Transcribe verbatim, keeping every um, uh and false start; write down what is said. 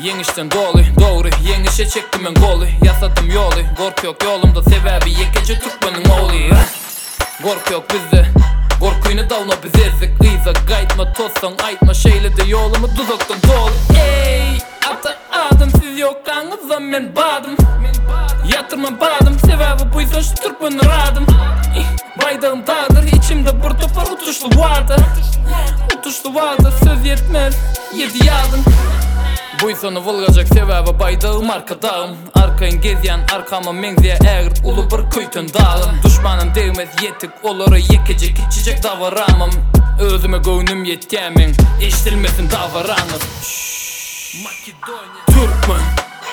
Yengişten dolu, doğru, yengişe çektim ben golü. Yasadım yolu, korku yok yolumda sebebi yekece Türkmenin oğlu. Korku yok bizde, korkuyunu davna biz ezdik. Kıyza gaytma, tozsan aytma, şeyle de yolumu tuzaktan dolu. Ey, ata adım siz yokkanızda men badım. Yatırma badım, sebebi buysa şu Türkmen radım. Baydağım dağdır, içimde bir topar utuşlu vardı. Utuşlu vardı, söz yetmez, yedi yağdın. Buysonu vılgacak sebebi baydağım arkadağım. Arkayın gezyen arkama menziye eğir ulu bir kuytun dağım. Düşmanım değmez yetik oluru yekecek içecek davaramam. Özüme göğnüm yetkemin eşitilmesin davaranır. Makedonya Türkmen